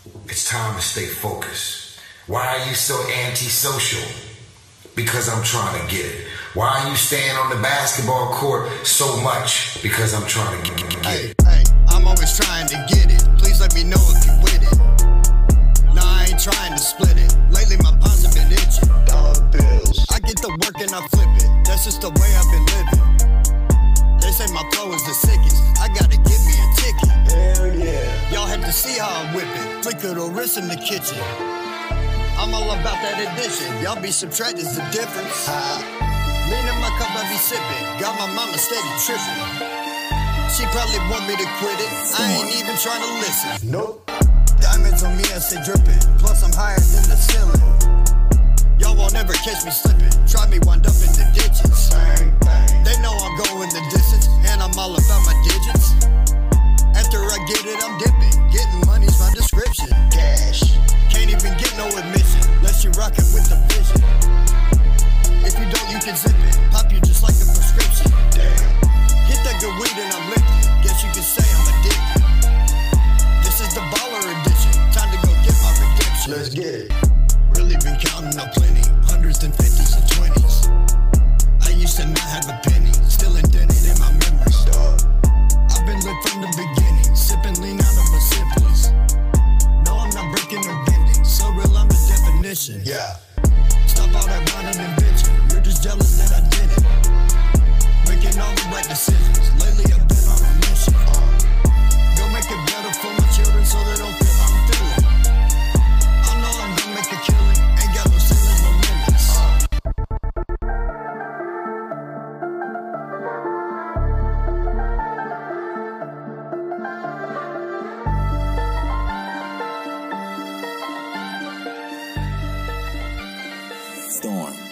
It's time to stay focused. Why are you so antisocial? Because I'm trying to get it. Why are you staying on the basketball court so much? Because I'm trying to get it. Hey, I'm always trying to get it. Please let me know if you with it. Nah, I ain't trying to split it. Lately my palms have been itching. Dollar bills. I get the work and I flip it. That's just the way I've been living. They say my flow is the sickest. I gotta get me a ticket. Hell yeah. Y'all had to see how I whip it. Flick of the wrist in the kitchen. I'm all about that addition. Y'all be subtracting the difference. Lean in my cup, I be sipping. Got my mama steady tripping. She probably want me to quit it. I ain't even trying to listen. Nope. Diamonds on me, I stay dripping. Plus I'm higher than the ceiling. Y'all won't ever catch me slipping. Try me wind up in the ditches. Bang, bang. They know I'm going the distance, and I'm all about my digits. After I get it, I'm dipping. Getting money's my description. Cash. Can't even get no admission, unless you rockin' with the vision. If you don't, you can zip it. Pop you just like a prescription. Damn. Hit that good weed and I'm lifted. Guess you could say I'm addicted. This is the baller edition. Time to go get my redemption. Let's get it. Really been counting up plenty. Hundreds and fifties and twenties. I used to not have a penny. Still indented in my memories. I've been lit from the beginning. Sipping lean out of a Simply's. No, I'm not breaking or bending. So real, I'm the definition. Yeah. Stop all that running and bitching. You're just jealous that I did it. Making all the right decisions. Lately I've been on a mission. Go make it better for my children so they don't feel I'm feeling. I know I'm gonna make a killing. Ain't got no ceilings, no limits. Storm.